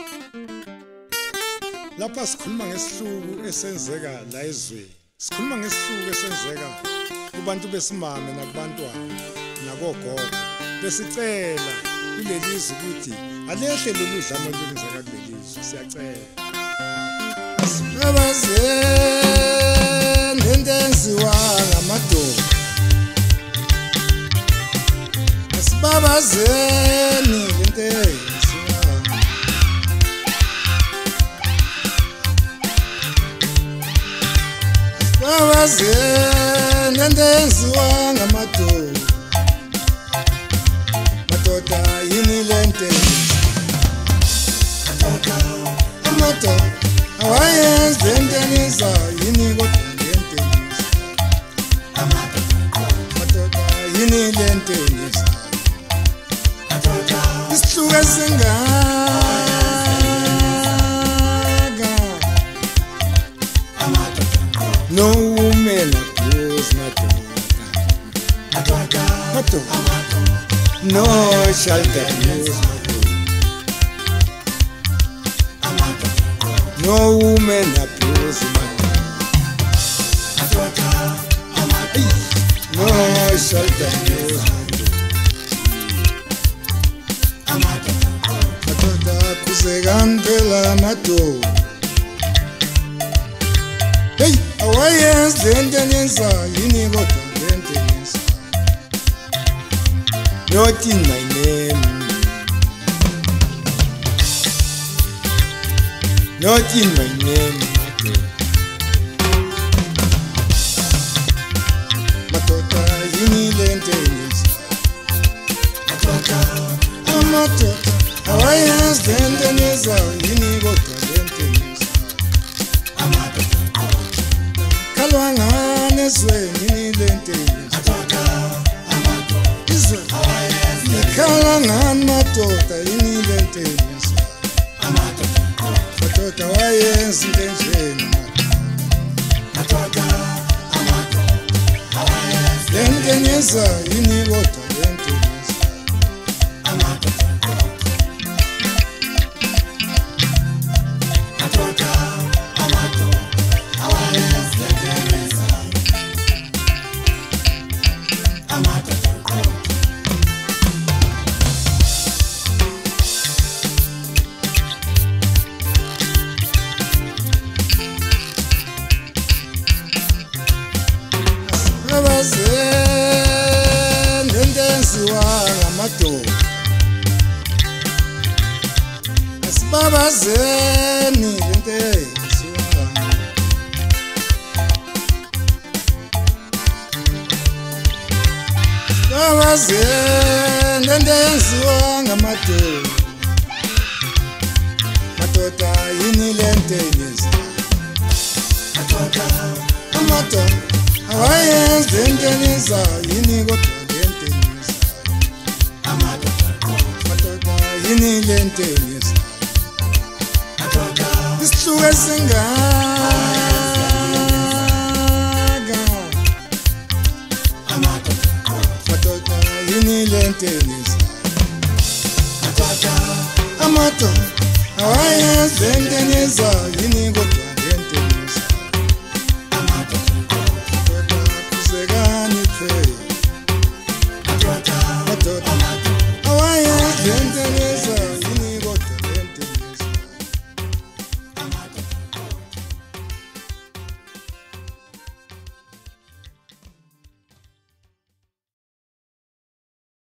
Lapha sikhuluma ngesihluku esenzeka la ezweni. Sikhuluma ngesihluku esenzeka kubantu besimame nakubantwana nakogogo. Besicela kulelizwe ukuthi alehle lolu dlame olungenzeka kulelizwe. Siyacela. Asibabazeni intenziwa ngamadoda. Asibabazeni intenziwa. Asibabazeni intenziwa ngamadoda. Madoda yini lente. Madoda awayenze inteniza yini kodwa ngentenisa. Madoda yini lenteniza. Isihluku esingaka. No woman abuse madoda. No shelter abuse madoda. No woman abuse madoda. No shelter abuse madoda. Kuzekandela madoda. Hey, awayenze intenisa yini kodwa ngentenisa. Not in my name. Not in my name. Madoda yini lentenisa. Madoda awayenze intenisa yini kodwa ngentenisa. Kalwangane ezweni lentenisa. Kalwangane madoda yini lentenisa. Madoda wayenza into enjena. Lentenisa yini kodwa lentenisa. Asibabazeni intenziwa ngamadoda. Asibabazeni intenziwa. Asibabazeni intenziwa ngamadoda. Madoda yini lentenisa. Madoda awayenze intenisa yini kodwa ngentenisa. Madoda yini lentenisa. Isihluku esingaka. Madoda yini lentenisa. Madoda awayenze intenisa yini kodwa